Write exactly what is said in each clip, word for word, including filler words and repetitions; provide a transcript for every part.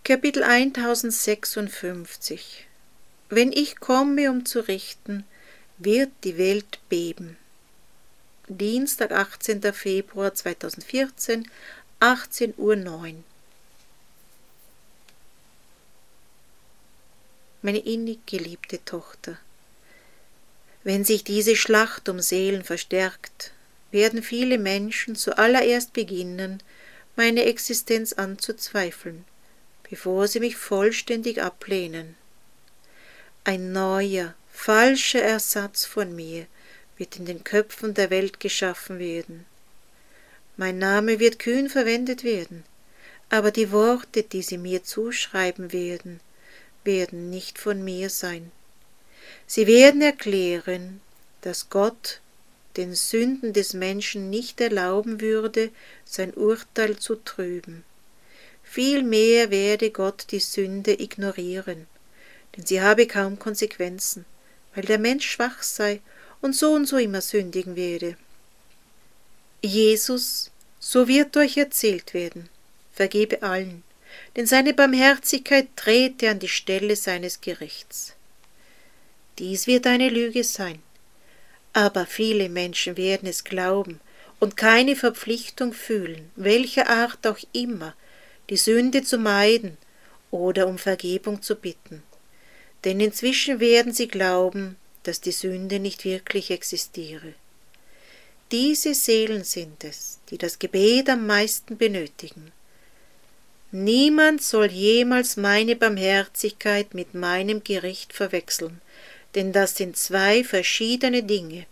Kapitel tausendsechsundfünfzig. Wenn ich komme, um zu richten, wird die Welt beben. Dienstag, achtzehnter Februar zweitausendvierzehn, achtzehn Uhr neun. Meine innig geliebte Tochter, wenn sich diese Schlacht um Seelen verstärkt, werden viele Menschen zuallererst beginnen, meine Existenz anzuzweifeln, bevor sie mich vollständig ablehnen. Ein neuer, falscher Ersatz von mir wird in den Köpfen der Welt geschaffen werden. Mein Name wird kühn verwendet werden, aber die Worte, die sie mir zuschreiben werden, werden nicht von mir sein. Sie werden erklären, dass Gott den Sünden des Menschen nicht erlauben würde, sein Urteil zu trüben. Vielmehr werde Gott die Sünde ignorieren, denn sie habe kaum Konsequenzen, weil der Mensch schwach sei und so und so immer sündigen werde. Jesus, so wird euch erzählt werden, vergebe allen, denn seine Barmherzigkeit trete an die Stelle seines Gerichts. Dies wird eine Lüge sein, aber viele Menschen werden es glauben und keine Verpflichtung fühlen, welcher Art auch immer, die Sünde zu meiden oder um Vergebung zu bitten. Denn inzwischen werden sie glauben, dass die Sünde nicht wirklich existiere. Diese Seelen sind es, die das Gebet am meisten benötigen. Niemand soll jemals meine Barmherzigkeit mit meinem Gericht verwechseln, denn das sind zwei verschiedene Dinge.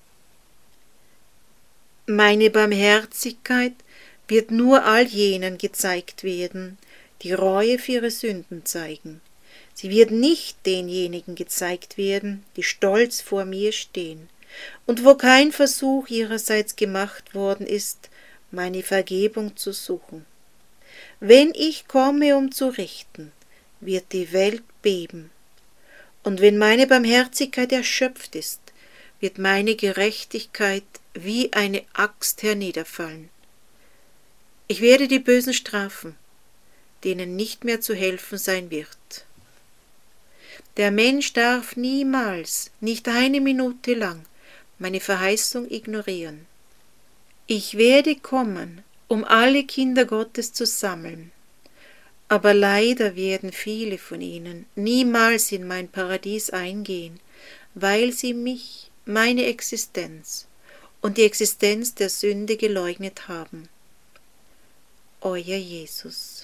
Meine Barmherzigkeit wird nur all jenen gezeigt werden, die Reue für ihre Sünden zeigen. Sie wird nicht denjenigen gezeigt werden, die stolz vor mir stehen, und wo kein Versuch ihrerseits gemacht worden ist, meine Vergebung zu suchen. Wenn ich komme, um zu richten, wird die Welt beben. Und wenn meine Barmherzigkeit erschöpft ist, wird meine Gerechtigkeit wie eine Axt herniederfallen. Ich werde die Bösen strafen, denen nicht mehr zu helfen sein wird. Der Mensch darf niemals, nicht eine Minute lang, meine Verheißung ignorieren. Ich werde kommen, um alle Kinder Gottes zu sammeln. Aber leider werden viele von ihnen niemals in mein Paradies eingehen, weil sie mich, meine Existenz und die Existenz der Sünde geleugnet haben. Euer Jesus.